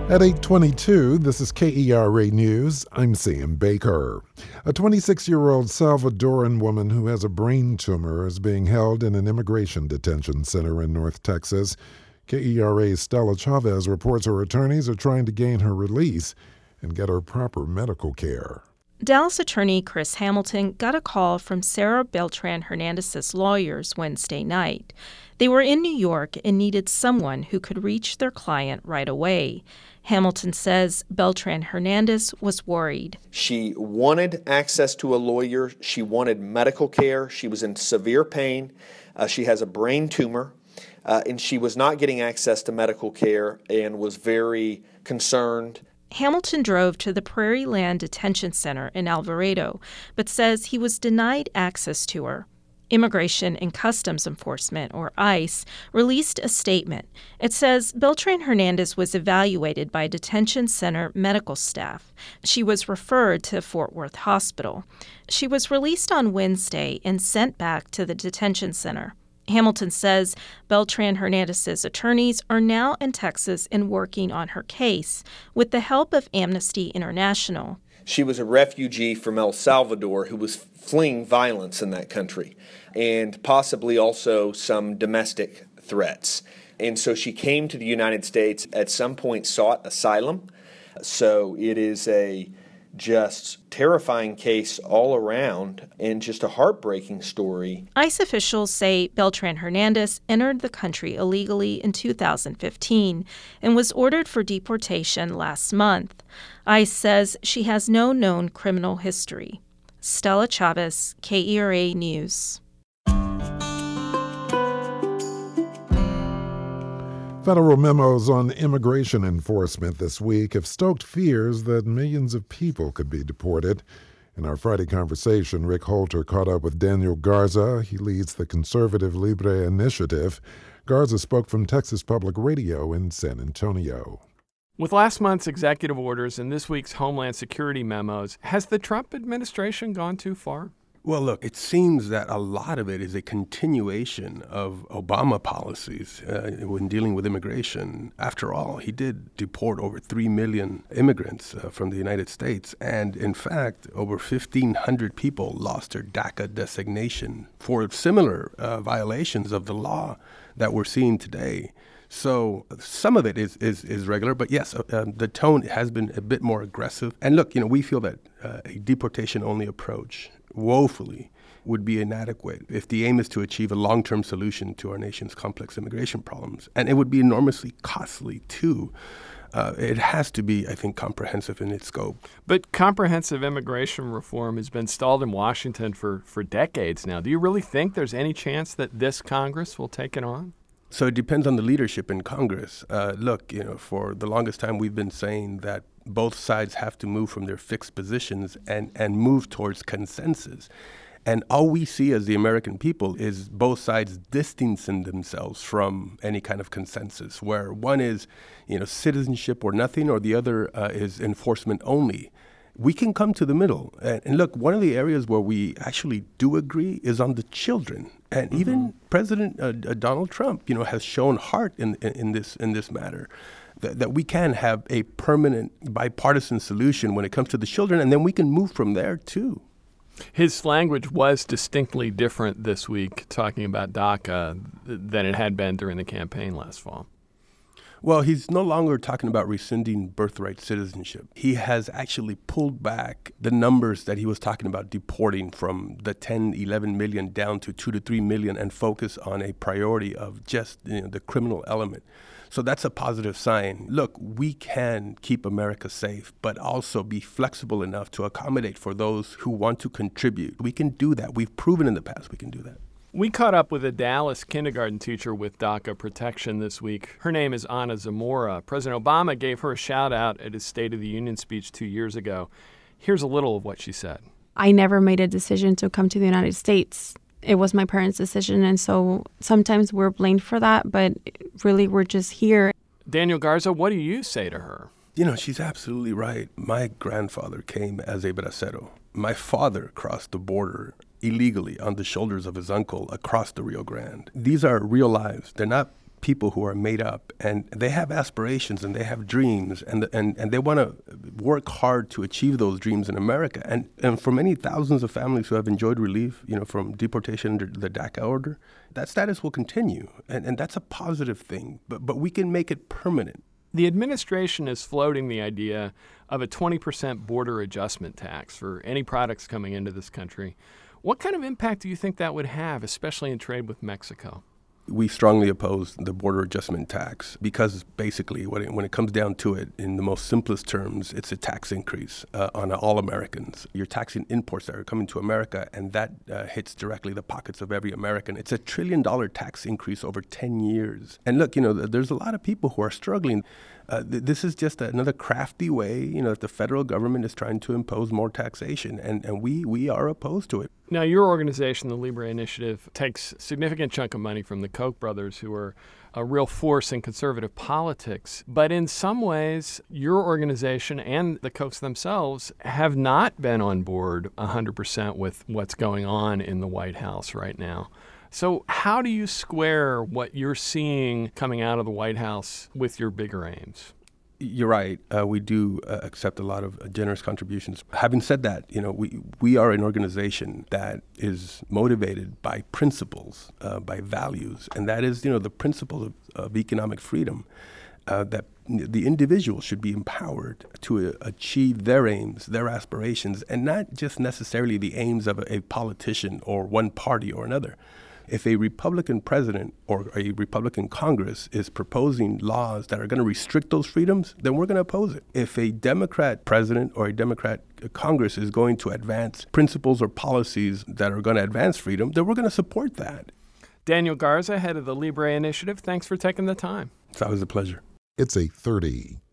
At 8:22, this is KERA News. I'm Sam Baker. A 26-year-old Salvadoran woman who has a brain tumor is being held in an immigration detention center in North Texas. KERA's Stella Chavez reports her attorneys are trying to gain her release and get her proper medical care. Dallas attorney Chris Hamilton got a call from Sarah Beltran-Hernandez's lawyers Wednesday night. They were in New York and needed someone who could reach their client right away. Hamilton says Beltran-Hernandez was worried. She wanted access to a lawyer. She wanted medical care. She was in severe pain. She has a brain tumor, and she was not getting access to medical care and was very concerned. Hamilton drove to the Prairie Land Detention Center in Alvarado, but says he was denied access to her. Immigration and Customs Enforcement, or ICE, released a statement. It says Beltran-Hernandez was evaluated by detention center medical staff. She was referred to Fort Worth Hospital. She was released on Wednesday and sent back to the detention center. Hamilton says Beltran-Hernandez's attorneys are now in Texas and working on her case with the help of Amnesty International. She was a refugee from El Salvador who was fleeing violence in that country and possibly also some domestic threats. And so she came to the United States, at some point sought asylum. So it is a just terrifying case all around and just a heartbreaking story. ICE officials say Beltran-Hernandez entered the country illegally in 2015 and was ordered for deportation last month. ICE says she has no known criminal history. Stella Chavez, KERA News. Federal memos on immigration enforcement this week have stoked fears that millions of people could be deported. In our Friday conversation, Rick Holter caught up with Daniel Garza. He leads the conservative Libre Initiative. Garza spoke from Texas Public Radio in San Antonio. With last month's executive orders and this week's Homeland Security memos, has the Trump administration gone too far? Well, look, it seems that a lot of it is a continuation of Obama policies when dealing with immigration. After all, he did deport over 3 million immigrants from the United States. And in fact, over 1,500 people lost their DACA designation for similar violations of the law that we're seeing today. So some of it is regular, but yes, the tone has been a bit more aggressive. And look, we feel that a deportation-only approach woefully would be inadequate if the aim is to achieve a long-term solution to our nation's complex immigration problems. And it would be enormously costly, too. It has to be, I think, comprehensive in its scope. But comprehensive immigration reform has been stalled in Washington for decades now. Do you really think there's any chance that this Congress will take it on? So it depends on the leadership in Congress. Look, for the longest time we've been saying that both sides have to move from their fixed positions and move towards consensus. And all we see as the American people is both sides distancing themselves from any kind of consensus, where one is, citizenship or nothing, or the other is enforcement only. We can come to the middle. And look, one of the areas where we actually do agree is on the children. And even President Donald Trump, has shown heart in this matter. That we can have a permanent bipartisan solution when it comes to the children, and then we can move from there, too. His language was distinctly different this week, talking about DACA, than it had been during the campaign last fall. Well, he's no longer talking about rescinding birthright citizenship. He has actually pulled back the numbers that he was talking about deporting from the 10, 11 million down to 2 to 3 million and focus on a priority of just the criminal element. So that's a positive sign. Look, we can keep America safe, but also be flexible enough to accommodate for those who want to contribute. We can do that. We've proven in the past we can do that. We caught up with a Dallas kindergarten teacher with DACA protection this week. Her name is Ana Zamora. President Obama gave her a shout-out at his State of the Union speech 2 years ago. Here's a little of what she said. I never made a decision to come to the United States. It was my parents' decision, and so sometimes we're blamed for that, but really we're just here. Daniel Garza, what do you say to her? She's absolutely right. My grandfather came as a bracero. My father crossed the border illegally on the shoulders of his uncle across the Rio Grande. These are real lives. They're not people who are made up, and they have aspirations and they have dreams, and they want to work hard to achieve those dreams in America. And for many thousands of families who have enjoyed relief, from deportation under the DACA order, that status will continue, and that's a positive thing. But we can make it permanent. The administration is floating the idea of a 20% border adjustment tax for any products coming into this country. What kind of impact do you think that would have, especially in trade with Mexico? We strongly oppose the border adjustment tax because basically when it comes down to it, in the most simplest terms, it's a tax increase on all Americans. You're taxing imports that are coming to America, and that hits directly the pockets of every American. It's $1 trillion tax increase over 10 years. And look, there's a lot of people who are struggling. This is just another crafty way, that the federal government is trying to impose more taxation, and we are opposed to it. Now, your organization, the Libre Initiative, takes a significant chunk of money from the Koch brothers, who are a real force in conservative politics. But in some ways, your organization and the Kochs themselves have not been on board 100% with what's going on in the White House right now. So how do you square what you're seeing coming out of the White House with your bigger aims? You're right. We do accept a lot of generous contributions. Having said that, we are an organization that is motivated by principles, by values, and that is, the principle of economic freedom, that the individual should be empowered to achieve their aims, their aspirations, and not just necessarily the aims of a politician or one party or another. If a Republican president or a Republican Congress is proposing laws that are going to restrict those freedoms, then we're going to oppose it. If a Democrat president or a Democrat Congress is going to advance principles or policies that are going to advance freedom, then we're going to support that. Daniel Garza, head of the Libre Initiative, thanks for taking the time. It's always a pleasure. It's 8:30.